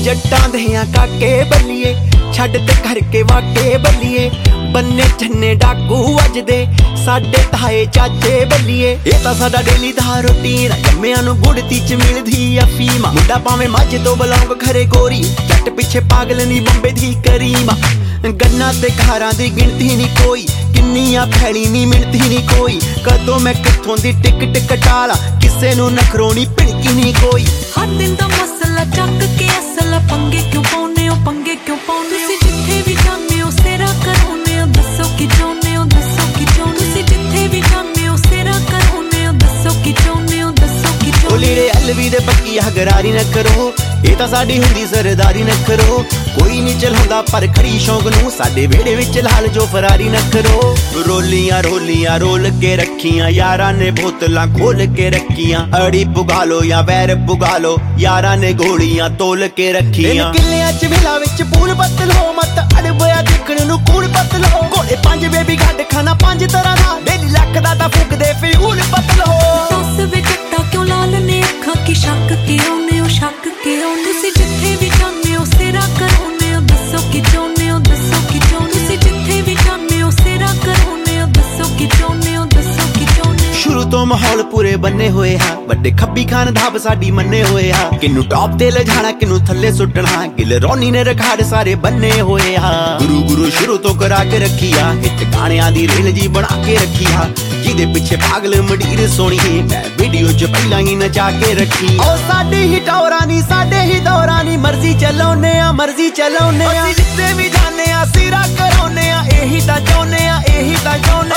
जट्टां देयां काके बल्लिए छड्ड ते करके वाके बल्लिए बन्ने छन्ने डाकू वजदे साडे ताए चाचे बल्लिए ये तां साडा डेली दा रूटीन जम्मियां नूं गुड़ती च मिलदी अफीम मुंडा भावें मझ तो बलौंग खरे गोरी जट पिछे पागल नी बंबे दी करीमा गन्ना ते घारां दी गिणती नी कोई किन्नियां फैली नी मिणती नी कोई कदों मैं कित्थों दी टिकट कटाला किसे नूं नखरोनी भिणकी नी कोई हर दिन दा मसला चक के असल पंगे क्यों पाउने हो पंगे क्यों पाउने हो जिथे भी जाने हो सेरा कराउने हो दसो कि चाहुंदे हो दसो कि चाहुंदे हो जिथे भी जाने हो सेरा कराउने हो दसो कि चाहुंदे हो दसो कि चाहुंदे हो लीड़े अलवी दे पक्की गरारी न करो ये तां साडी हुंदी सरदारी न करो कोई नहीं चलांदा पर खड़ी शौक नूं साडे वेड़े विच लाल जो फरारी न करो रोलियां रोलियां रोल के रखियां यारां ने बोतलां खोल के रखियां अड़ी पुगा लो या वैर पुगा लो यारां ने गोलियां तोल के रखियां किल्लियां च विला विच पूल बदल हो मत अड़बया देखण नूं कूड़ बदल हो कोले पंज बेबी गड्ड खाना पंज तरह दा डेली लख दा तां फुकदे फ्यूल बदल हो दस वे जट्टा क्यों लाल ने अखां की शक के आउने हो शक के आउने तुसी जिथे भी जाने हो सेरा कराउने हो दसो कि चाहुंदे हो दसो कि चाहुंदे हो जिथे भी जाने हो सेरा कराउने हो दसो कि चाहुंदे हो दसो कि चाहुंदे हो शुरू तो माहौल पूरे बन्ने होए हा बड़े खब्बी खान धाब साडी मन्ने होए हा किन्नू टॉप ते ले जाना किन्नू थल्ले सुटना गिल रोनी ने रिकॉर्ड सारे बन्ने होए हा गुरु गुरु शुरू तो करा के रखी आ हिट गाणियां दी रेल जी बना के रखी आ जिदे पिछे पागल मंडीर सोनी मैं वीडियो च पहला ही नचा के रखी ओ साडी ही टौरानी साडे ही दौरानी मर्जी चलाउने आ जिथे भी जाने आ सिरा कराउने आ एही तां चाहुंदे आ एही तां चाहुंदे